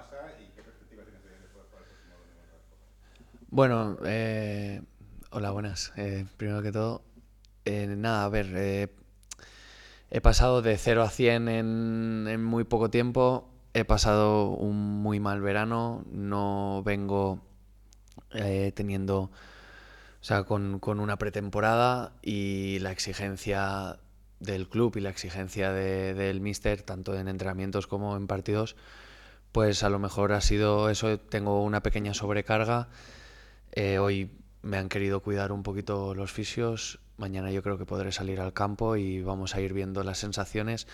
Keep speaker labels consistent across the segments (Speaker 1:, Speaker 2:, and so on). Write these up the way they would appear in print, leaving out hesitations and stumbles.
Speaker 1: pasa y qué perspectivas tienes después para el próximo domingo en Rasco?
Speaker 2: Bueno, hola, buenas. Primero que todo, nada, a ver, he pasado de 0 a 100 en muy poco tiempo. He pasado un muy mal verano. No vengo teniendo, o sea, con una pretemporada y la exigencia del club y la exigencia del míster, tanto en entrenamientos como en partidos, pues a lo mejor ha sido eso. Tengo una pequeña sobrecarga. Hoy me han querido cuidar un poquito los fisios. Mañana yo creo que podré salir al campo y vamos a ir viendo las sensaciones.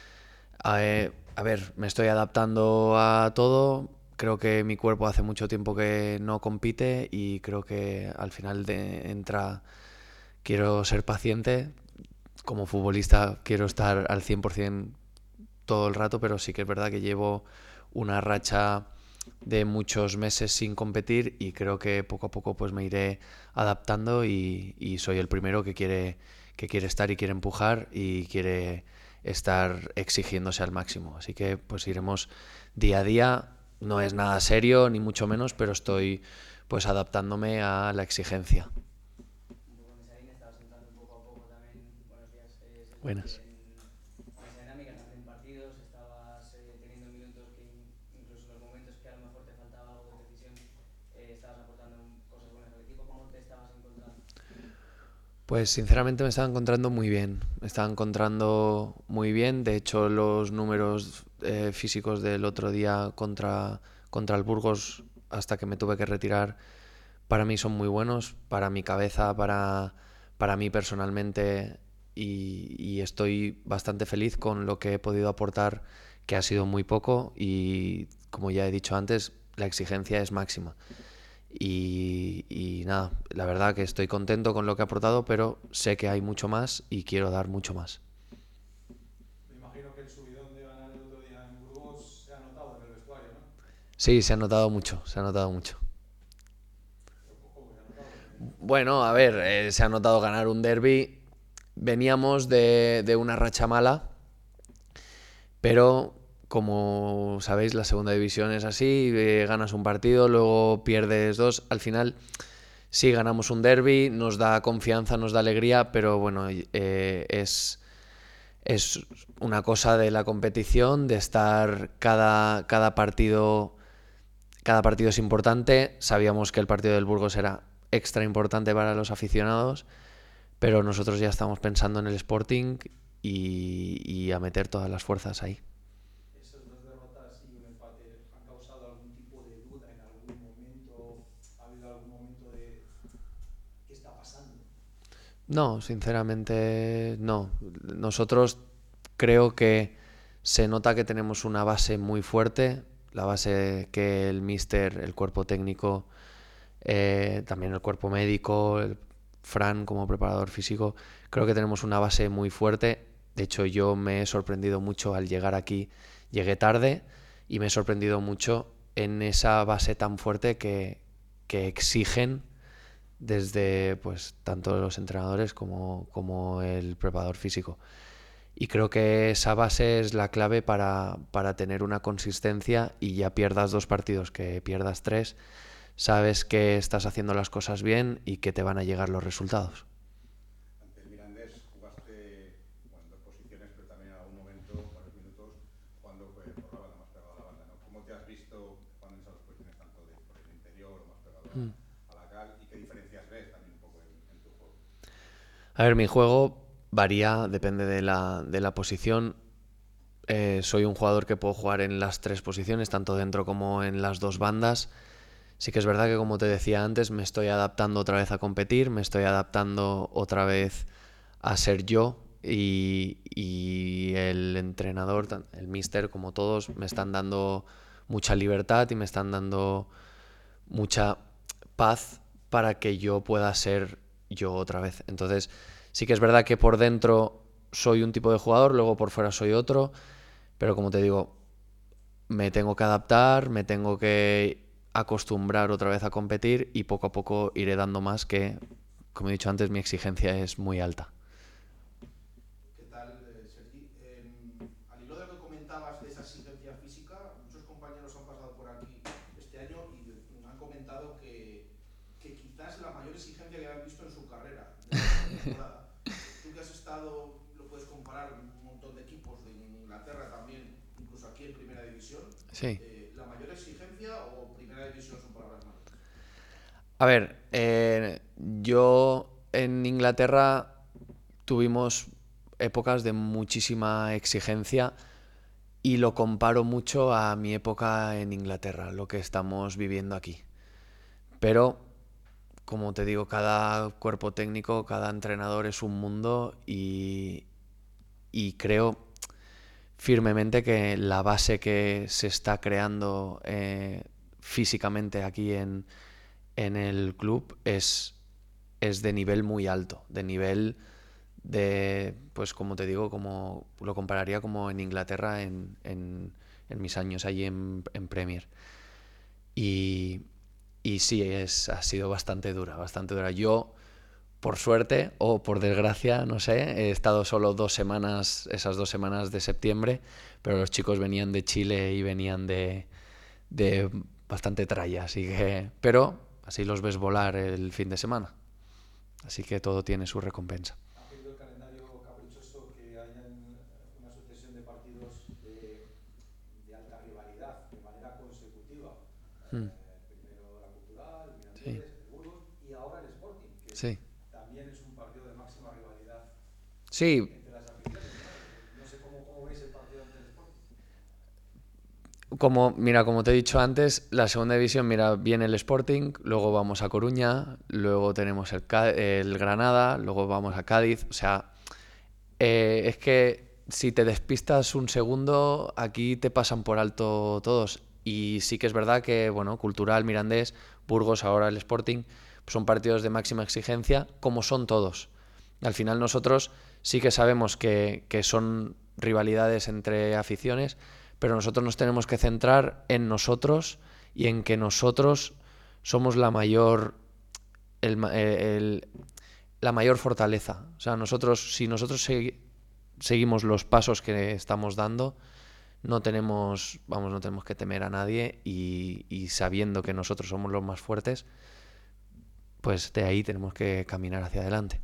Speaker 2: A ver, me estoy adaptando a todo. Creo que mi cuerpo hace mucho tiempo que no compite y creo que al final entra. Quiero ser paciente. Como futbolista quiero estar al 100% todo el rato, pero sí que es verdad que llevo una racha de muchos meses sin competir y creo que poco a poco pues me iré adaptando y soy el primero que quiere estar y quiere empujar y quiere estar exigiéndose al máximo. Así que pues iremos día a día. No es nada serio ni mucho menos, pero estoy pues adaptándome a la exigencia.
Speaker 3: Un poco en esa línea estabas entrando un poco a poco también, buenos días, Sergi,
Speaker 2: Buenas.
Speaker 3: en esa dinámica también en partidos, estabas teniendo minutos que incluso en los momentos que a lo mejor te faltaba algo de precisión, estabas aportando cosas buenas al equipo. ¿Cómo te estabas encontrando?
Speaker 2: Pues sinceramente me estaba encontrando muy bien. Me estaba encontrando muy bien. De hecho, los números físicos del otro día contra el Burgos, hasta que me tuve que retirar, para mí son muy buenos. Para mi cabeza, para mí personalmente. Y estoy bastante feliz con lo que he podido aportar, que ha sido muy poco. Y como ya he dicho antes, la exigencia es máxima. Y nada, la verdad que estoy contento con lo que he aportado, pero sé que hay mucho más y quiero dar mucho más.
Speaker 1: Me imagino que el subidón de ganar el otro día en Burgos se ha notado en el vestuario, ¿no?
Speaker 2: Sí, se ha notado mucho, se ha notado mucho.
Speaker 1: Pero ¿cómo se ha notado? Porque
Speaker 2: Bueno, a ver, se ha notado ganar un derby. Veníamos de una racha mala, pero como sabéis, la segunda división es así, ganas un partido, luego pierdes dos. Al final, sí, ganamos un derby, nos da confianza, nos da alegría, pero bueno, es una cosa de la competición, de estar cada partido es importante. Sabíamos que el partido del Burgos era extra importante para los aficionados, pero nosotros ya estamos pensando en el Sporting y a meter todas las fuerzas ahí.
Speaker 1: esas dos derrotas y un empate han causado algún tipo de duda en algún momento. ¿Ha habido algún momento de qué está pasando?
Speaker 2: No, sinceramente no. Nosotros creo que se nota que tenemos una base muy fuerte, la base que el míster, el cuerpo técnico, también el cuerpo médico, el Fran como preparador físico, creo que tenemos una base muy fuerte. De hecho, yo me he sorprendido mucho al llegar aquí. Llegué tarde y me he sorprendido mucho en esa base tan fuerte que exigen desde pues tanto los entrenadores como el preparador físico. Y creo que esa base es la clave para tener una consistencia y ya pierdas dos partidos, que pierdas tres, sabes que estás haciendo las cosas bien y que te van a llegar los resultados.
Speaker 1: Ante el Mirandés jugaste bueno, en dos posiciones, pero también en algún momento, varios minutos, jugando por la banda, más pegado a la banda, ¿no? ¿Cómo te has visto jugando en esas dos posiciones, tanto por el interior o más pegado a la cal? ¿Y qué diferencias ves también un poco en tu juego?
Speaker 2: A ver, mi juego varía, depende de la posición. Soy un jugador que puedo jugar en las tres posiciones, tanto dentro como en las dos bandas. Sí que es verdad que, como te decía antes, me estoy adaptando otra vez a competir, me estoy adaptando otra vez a ser yo y el entrenador, el míster, como todos, me están dando mucha libertad y me están dando mucha paz para que yo pueda ser yo otra vez. Entonces, sí que es verdad que por dentro soy un tipo de jugador, luego por fuera soy otro, pero como te digo, me tengo que adaptar, me tengo que acostumbrar otra vez a competir y poco a poco iré dando más que, como he dicho antes, mi exigencia es muy alta.
Speaker 1: ¿Qué tal, Sergi? Al hilo de lo que comentabas de esa exigencia física, muchos compañeros han pasado por
Speaker 4: este año y me han comentado que quizás la mayor exigencia que han visto en su carrera de la temporada. Tú que has estado, lo puedes comparar con un montón de equipos de Inglaterra también, incluso aquí en Primera División.
Speaker 2: Sí.
Speaker 4: ¿La mayor exigencia o Primera División son palabras malas?
Speaker 2: A ver, yo en Inglaterra tuvimos épocas de muchísima exigencia y lo comparo mucho a mi época en Inglaterra, lo que estamos viviendo aquí. Pero, como te digo, cada cuerpo técnico, cada entrenador es un mundo y creo firmemente que la base que se está creando físicamente aquí en el club es de nivel muy alto, de nivel de, pues como te digo, como lo compararía como en Inglaterra en mis años allí en Premier. Y sí, ha sido bastante dura, bastante dura. Yo, por suerte o por desgracia, no sé, he estado solo 2 semanas, esas 2 semanas de septiembre, pero los chicos venían de Chile y venían de bastante tralla, así que, pero así los ves volar el fin de semana. Así que todo tiene su recompensa.
Speaker 5: ¿Ha pedido el calendario caprichoso que hayan una sucesión de partidos de alta rivalidad de manera consecutiva? Primero la Cultural, el Mirandés,
Speaker 2: Sí.
Speaker 5: el Burgos y ahora el Sporting, que
Speaker 2: Sí.
Speaker 5: también es un partido de máxima rivalidad
Speaker 2: Sí,
Speaker 5: entre las aficiones. No sé cómo veis el partido ante el Sporting.
Speaker 2: como te he dicho antes, la segunda división, viene el Sporting, luego vamos a Coruña, luego tenemos el Granada, luego vamos a Cádiz. O sea, es que si te despistas un segundo, aquí te pasan por alto todos. Y sí que es verdad que, bueno, Cultural, Mirandés, Burgos, ahora el Sporting, pues son partidos de máxima exigencia, como son todos. Al final nosotros sí que sabemos que son rivalidades entre aficiones, pero nosotros nos tenemos que centrar en nosotros y en que nosotros somos la mayor la mayor fortaleza. O sea, si nosotros seguimos los pasos que estamos dando, no tenemos que temer a nadie y sabiendo que nosotros somos los más fuertes, pues de ahí tenemos que caminar hacia adelante.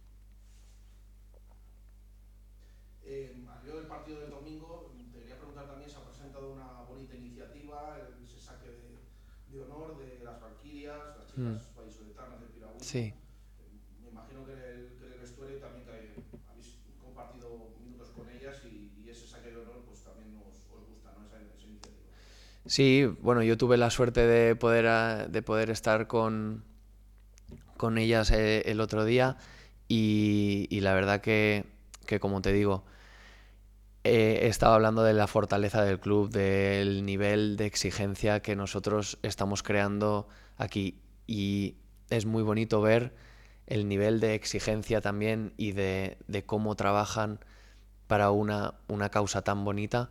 Speaker 4: Al hilo del partido del domingo, te quería preguntar también, se ha presentado una bonita iniciativa, ese saque de honor de las Valquirias, las chicas vallisoletanas del Piragüismo.
Speaker 2: Sí.
Speaker 4: Me imagino que en el vestuario también que habéis compartido minutos con ellas y ese saque de honor pues también os gusta, ¿no? Esa iniciativa.
Speaker 2: Sí, bueno, yo tuve la suerte de poder estar con ellas el otro día y la verdad que como te digo, estaba hablando de la fortaleza del club, del nivel de exigencia que nosotros estamos creando aquí y es muy bonito ver el nivel de exigencia también y de cómo trabajan para una causa tan bonita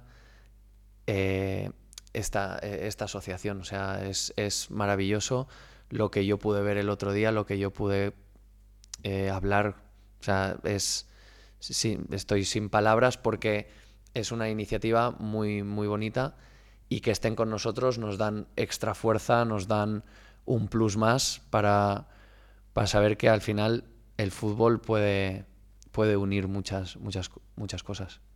Speaker 2: esta asociación. O sea, es maravilloso lo que yo pude ver el otro día, lo que yo pude hablar. O sea, sí, estoy sin palabras porque es una iniciativa muy, muy bonita y que estén con nosotros nos dan extra fuerza, nos dan un plus más para saber que al final el fútbol puede unir muchas cosas.